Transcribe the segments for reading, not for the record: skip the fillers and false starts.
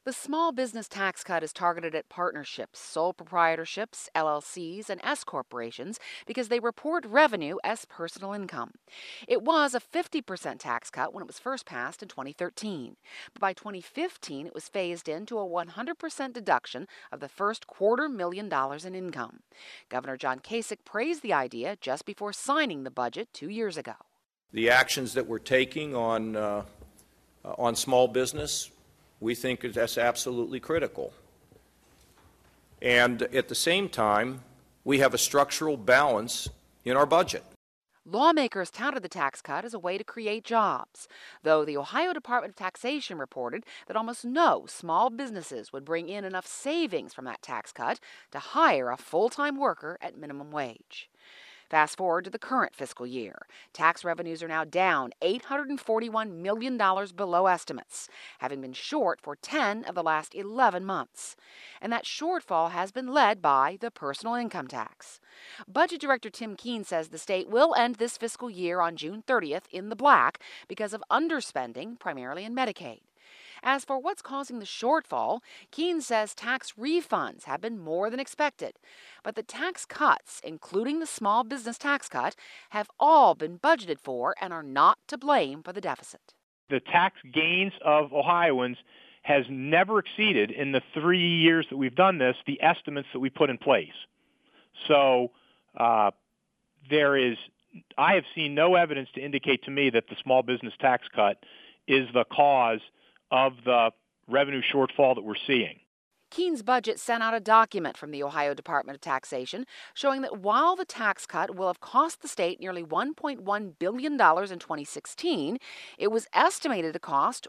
The small business tax cut is targeted at partnerships, sole proprietorships, LLCs, and S corporations because they report revenue as personal income. It was a 50% tax cut when it was first passed in 2013. But by 2015, it was phased into a 100% deduction of the first $250,000 in income. Governor John Kasich praised the idea just before signing the budget 2 years ago. The actions that we're taking on small business, we think that's absolutely critical. And at the same time, we have a structural balance in our budget. Lawmakers touted the tax cut as a way to create jobs, though the Ohio Department of Taxation reported that almost no small businesses would bring in enough savings from that tax cut to hire a full-time worker at minimum wage. Fast forward to the current fiscal year. Tax revenues are now down $841 million below estimates, having been short for 10 of the last 11 months. And that shortfall has been led by the personal income tax. Budget Director Tim Keene says the state will end this fiscal year on June 30th in the black because of underspending, primarily in Medicaid. As for what's causing the shortfall, Keene says tax refunds have been more than expected. But the tax cuts, including the small business tax cut, have all been budgeted for and are not to blame for the deficit. The tax gains of Ohioans has never exceeded, in the 3 years that we've done this, the estimates that we put in place. So I have seen no evidence to indicate to me that the small business tax cut is the cause of the revenue shortfall that we're seeing. Keene's budget sent out a document from the Ohio Department of Taxation showing that while the tax cut will have cost the state nearly $1.1 billion in 2016, it was estimated to cost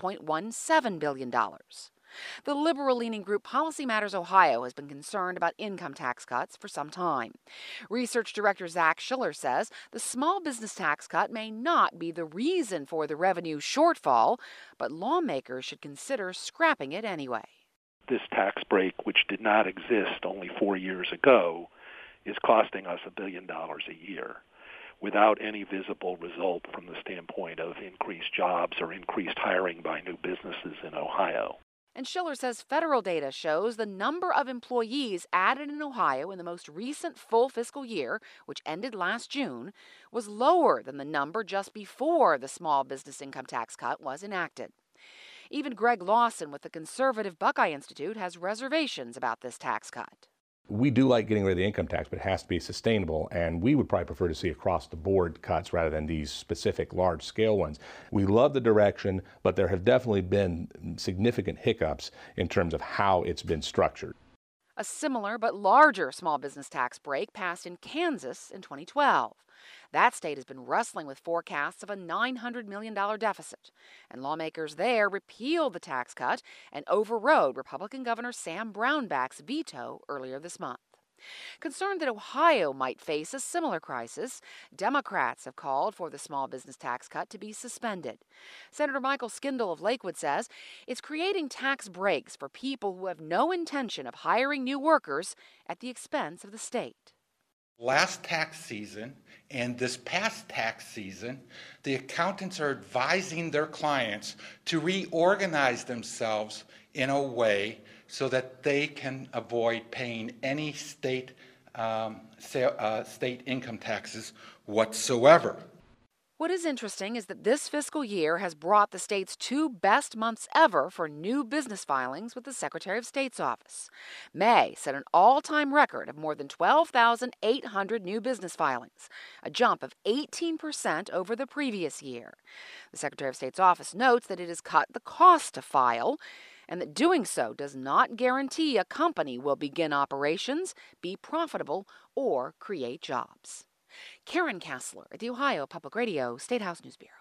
$1.17 billion. The liberal-leaning group Policy Matters Ohio has been concerned about income tax cuts for some time. Research Director Zach Schiller says the small business tax cut may not be the reason for the revenue shortfall, but lawmakers should consider scrapping it anyway. This tax break, which did not exist only 4 years ago, is costing us $1 billion a year without any visible result from the standpoint of increased jobs or increased hiring by new businesses in Ohio. And Schiller says federal data shows the number of employees added in Ohio in the most recent full fiscal year, which ended last June, was lower than the number just before the small business income tax cut was enacted. Even Greg Lawson with the conservative Buckeye Institute has reservations about this tax cut. We do like getting rid of the income tax, but it has to be sustainable, and we would probably prefer to see across-the-board cuts rather than these specific large-scale ones. We love the direction, but there have definitely been significant hiccups in terms of how it's been structured. A similar but larger small business tax break passed in Kansas in 2012. That state has been wrestling with forecasts of a $900 million deficit, and lawmakers there repealed the tax cut and overrode Republican Governor Sam Brownback's veto earlier this month. Concerned that Ohio might face a similar crisis, Democrats have called for the small business tax cut to be suspended. Senator Michael Skindell of Lakewood says it's creating tax breaks for people who have no intention of hiring new workers at the expense of the state. Last tax season and this past tax season, the accountants are advising their clients to reorganize themselves in a way so that they can avoid paying any state income taxes whatsoever. What is interesting is that this fiscal year has brought the state's 2 best months ever for new business filings with the Secretary of State's office. May set an all-time record of more than 12,800 new business filings, a jump of 18% over the previous year. The Secretary of State's office notes that it has cut the cost to file, and that doing so does not guarantee a company will begin operations, be profitable, or create jobs. Karen Kassler at the Ohio Public Radio State House News Bureau.